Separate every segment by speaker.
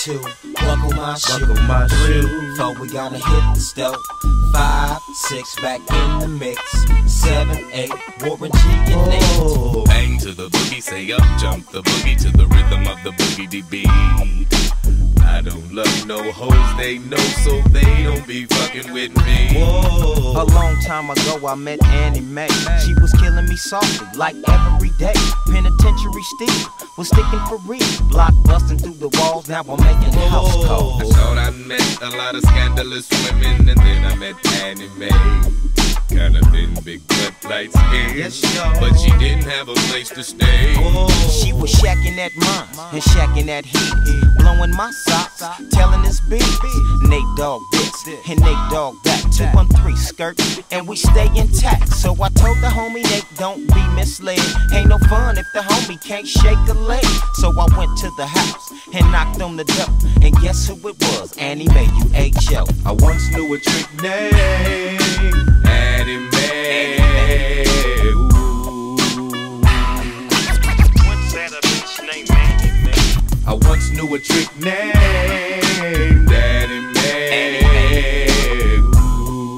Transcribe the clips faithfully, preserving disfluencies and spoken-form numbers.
Speaker 1: two, buckle my shoe.
Speaker 2: Buckle my
Speaker 1: Three,
Speaker 2: shoe.
Speaker 1: four, we gotta hit the stove. Five, six, back in the mix. Seven, eight, Warren G and Nate.
Speaker 2: Oh.
Speaker 3: Bang to the boogie, say up, jump the boogie to the rhythm of the boogie D beat. I don't love no hoes, they know, so they don't be fucking with me.
Speaker 2: Whoa.
Speaker 1: A long time ago I met Annie Mae. She was killing me softly like every day. Penitentiary Steve was sticking for real. Block busting through the walls, now I'm making house
Speaker 3: I
Speaker 1: calls.
Speaker 3: thought I met a lot of scandalous women, and then I met Annie Mae. Kinda thin, big butt, light skin,
Speaker 2: Yes, y'all.
Speaker 3: but she didn't have a place to stay.
Speaker 2: Whoa.
Speaker 1: She was shacking at mine and shacking at his, blowing my socks, telling his beats. Nate Dogg this and Nate Dogg that. Two one three skirt and we stay intact. So I told the homie Nate, don't be misled. Ain't no fun if the homie can't shake a leg. So I went to the house and knocked on the door, and guess who it was? Annie Mae, U H O.
Speaker 2: I once knew a trick named
Speaker 3: Annie Mae. Ooh.
Speaker 2: I once knew a trick named
Speaker 3: Annie Mae.
Speaker 2: Ooh.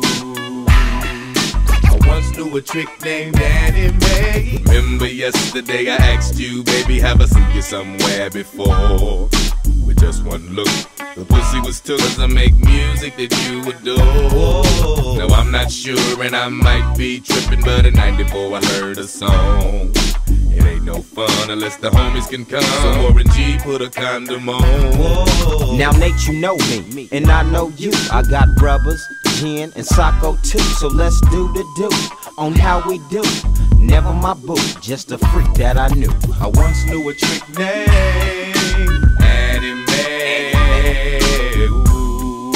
Speaker 2: I once knew a trick named Annie Mae.
Speaker 3: Remember yesterday I asked you, baby, have I seen you somewhere before? With just one look, the pussy was took as I make music that you adore.
Speaker 2: Whoa.
Speaker 3: Now I'm not sure and I might be tripping, but in ninety-four I heard a song. It ain't no fun unless the homies can come. So Warren G put a condom on.
Speaker 2: Whoa.
Speaker 1: Now Nate, you know me, and I know you. I got brothers, Jen and Socko too. So let's do the do on how we do. Never my boo, just a freak that I knew.
Speaker 2: I once knew a trick named
Speaker 3: Annie Mae. Ooh.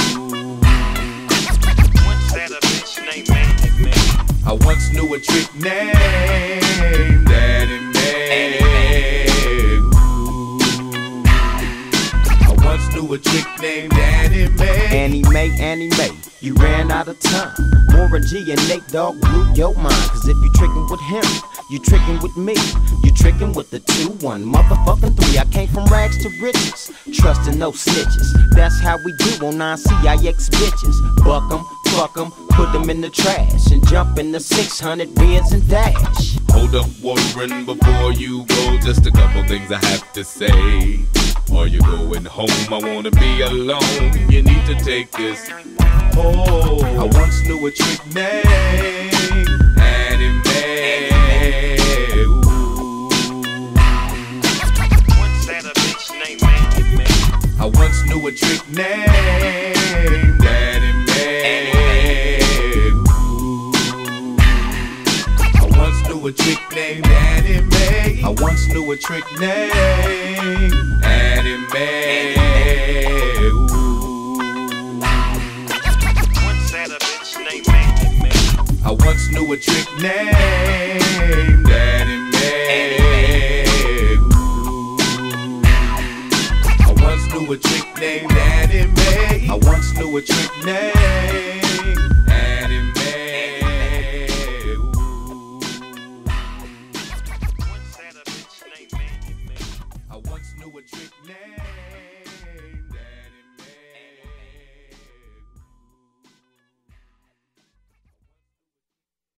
Speaker 2: I once knew a trick named
Speaker 3: Annie Mae.
Speaker 2: Ooh. I once knew a trick named Annie Mae.
Speaker 1: Annie Mae, Annie Mae, you ran out of time. Warren G and Nate Dogg blew your mind. Cause if you tricking with him, you tricking with me. You tricking with the two, one, motherfucking three. I came from rags to riches, trusting no snitches. That's how we do on nine C I X bitches. Buck 'em, fuck 'em, put 'em in the trash, and jump in the six hundred bids and dash.
Speaker 3: Hold up, Warren, before you go, just a couple things I have to say. Are you going home? I wanna be alone. You need to take this.
Speaker 2: Oh, I once knew a trick named
Speaker 3: Annie Mae. Ooh.
Speaker 2: I once knew a trick named
Speaker 3: Annie Mae.
Speaker 2: Ooh. I once knew a trick named Annie Mae. I once knew a trick named
Speaker 3: Annie Mae. Ooh.
Speaker 2: I once knew a trick named
Speaker 3: Annie